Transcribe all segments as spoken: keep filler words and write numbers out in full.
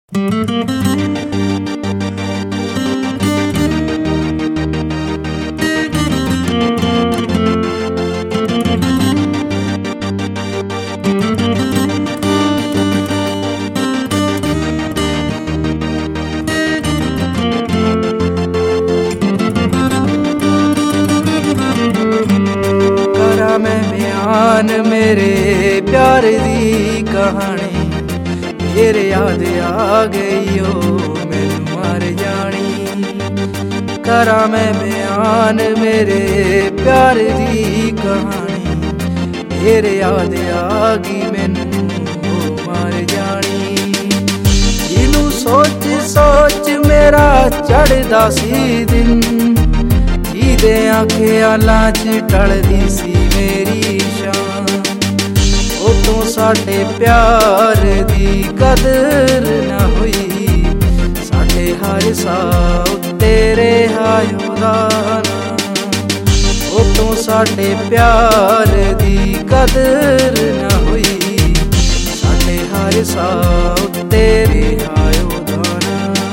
मेरे प्यार दी कहानी मेरे याद आ गई ओ मैनू मर जानी। करा मैं बयान मेरे प्यार दी कहानी मेरे याद आ गई मैनू मर जानी। जिनू सोच सोच मेरा चढ़दा सी दिन जीदियां ख्यालां च टलदी सी मेरी शान। ओ तू साडे प्यार दी कदर ना हुई साडे हर साह तेरे हायो दा ना। ओ तू साडे प्यार दी कदर ना हुई साडे हर साह तेरे हायो दा ना।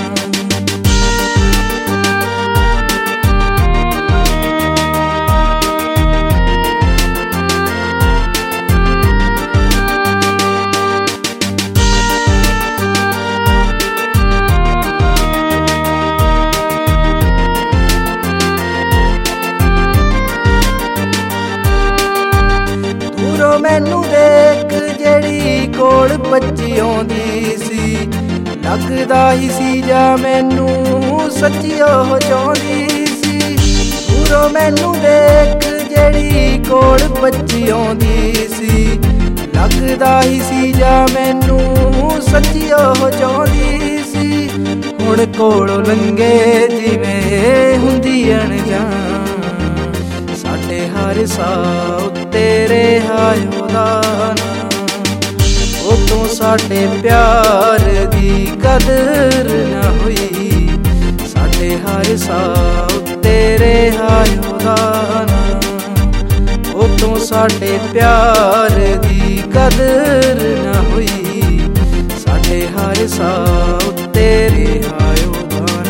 मैनू देख जेड़ी कोल भज्जी आउंदी सी लगदा ही सी जा मैनू सच्ची ओह चाहुंदी सी। दूरों मैनू देख जेड़ी कोल भज्जी आउंदी सी लगदा ही सी जा मैनू सच्ची ओह चाहुंदी सी। हुण कोलों लंघे जिवें हुंदी अणजान साडे हर साह तेरे हायो दा ना। ओ तू साडे प्यार दी कदर ना हुई साडे हर साह तेरे हायो दा ना। ओ तू साडे प्यार दी कदर ना हुई साडे हर साह तेरे हायो दा ना।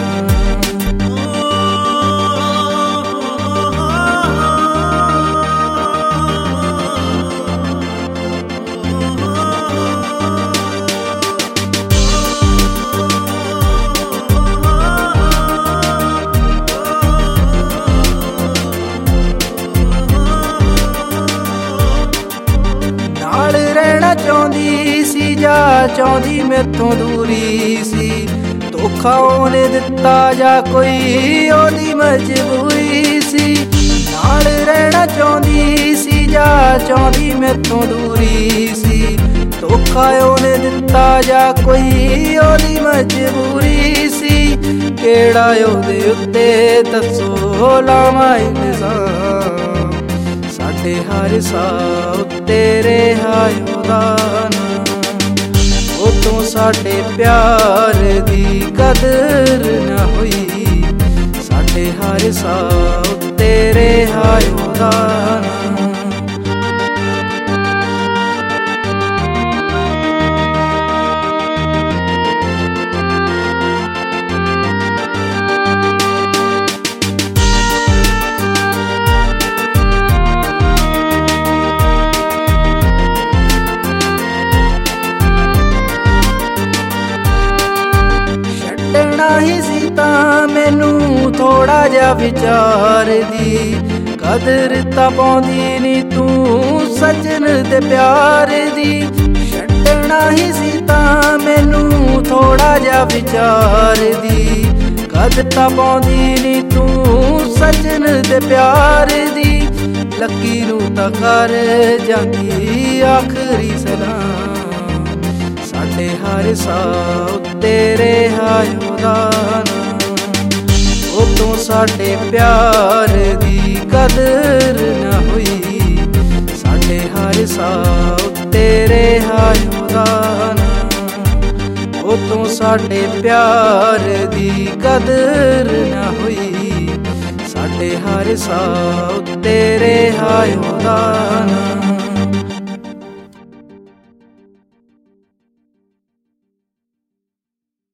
चाहुंदी सी जा चाहुंदी मैथों दूरी सी धोखा ओने दिता जा कोई ओदी मजबूरी सी। नाल रहना चाहुंदी सी जा चाहुंदी मैथों दूरी सी धोखा ओने दिता जा कोई ओदी मजबूरी सी। केड़ा ओदे उत्ते दसो लावां इल्जाम साडे हर साह तेरे हायो दा ना। ओ तू साडे प्यार दी कदर ना हुई साडे हर साह तेरे हायो दा ना। ही सी तां मैनू थोड़ा जा विचार दी कदर तां पाउंदी नी तू सजन दे प्यार दी। छड्डना ही सी तां मैनू थोड़ा जा विचार दी कदर तां पाउंदी नी तू सजन दे प्यार दी। लकी नू तां कर जांदी आखरी सलाम साडे हर साह तेरे हायो दा ना। ओ तू साडे प्यार दी कदर ना हुई साडे हर साह तेरे हायो दा ना। ओ तू साडे प्यार दी कदर ना हुई साडे हर साह तेरे हायो दा ना।